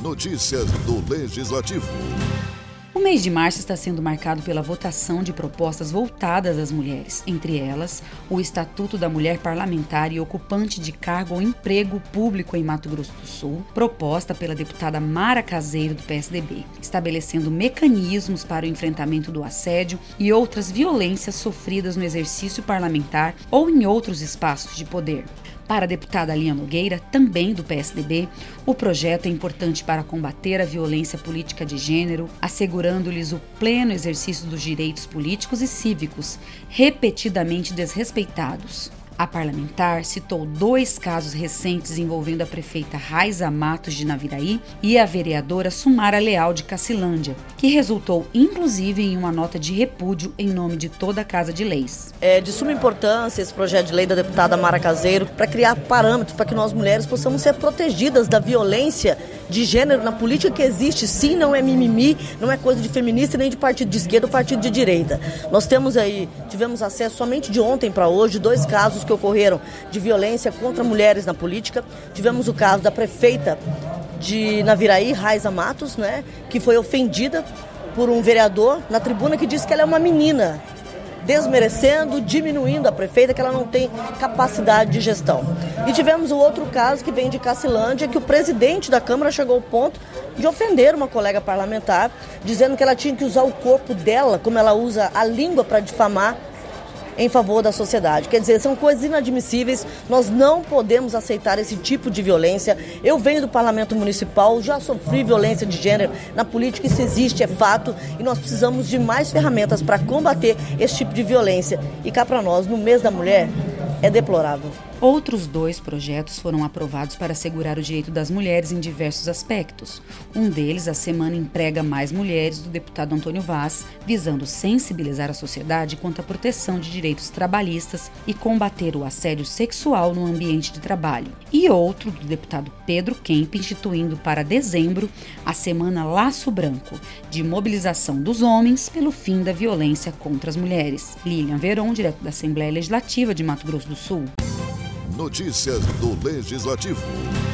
Notícias do Legislativo. O mês de março está sendo marcado pela votação de propostas voltadas às mulheres, entre elas o Estatuto da Mulher Parlamentar e Ocupante de Cargo ou Emprego Público em Mato Grosso do Sul, proposta pela deputada Mara Caseiro, do PSDB, estabelecendo mecanismos para o enfrentamento do assédio e outras violências sofridas no exercício parlamentar ou em outros espaços de poder. Para a deputada Alinha Nogueira, também do PSDB, o projeto é importante para combater a violência política de gênero, assegurando-lhes o pleno exercício dos direitos políticos e cívicos, repetidamente desrespeitados. A parlamentar citou 2 casos recentes envolvendo a prefeita Raiza Matos de Naviraí e a vereadora Sumara Leal de Cacilândia, que resultou inclusive em uma nota de repúdio em nome de toda a Casa de Leis. É de suma importância esse projeto de lei da deputada Mara Caseiro para criar parâmetros para que nós mulheres possamos ser protegidas da violência de gênero na política que existe, sim, não é mimimi, não é coisa de feminista nem de partido de esquerda ou partido de direita. Nós tivemos acesso somente de ontem para hoje, 2 casos que ocorreram de violência contra mulheres na política. Tivemos o caso da prefeita de Naviraí, Raiza Matos, que foi ofendida por um vereador na tribuna que disse que ela é uma menina, desmerecendo, diminuindo a prefeita, que ela não tem capacidade de gestão. E tivemos o outro caso que vem de Cacilândia, que o presidente da Câmara chegou ao ponto de ofender uma colega parlamentar, dizendo que ela tinha que usar o corpo dela, como ela usa a língua para difamar, em favor da sociedade. Quer dizer, são coisas inadmissíveis, nós não podemos aceitar esse tipo de violência. Eu venho do Parlamento Municipal, já sofri violência de gênero na política, isso existe, é fato, e nós precisamos de mais ferramentas para combater esse tipo de violência. E cá para nós, no mês da mulher, é deplorável. Outros 2 projetos foram aprovados para assegurar o direito das mulheres em diversos aspectos. Um deles, a Semana Emprega Mais Mulheres, do deputado Antônio Vaz, visando sensibilizar a sociedade quanto à proteção de direitos trabalhistas e combater o assédio sexual no ambiente de trabalho. E outro, do deputado Pedro Kemp, instituindo para dezembro a Semana Laço Branco, de mobilização dos homens pelo fim da violência contra as mulheres. Lilian Veron, direto da Assembleia Legislativa de Mato Grosso do Sul. Notícias do Legislativo.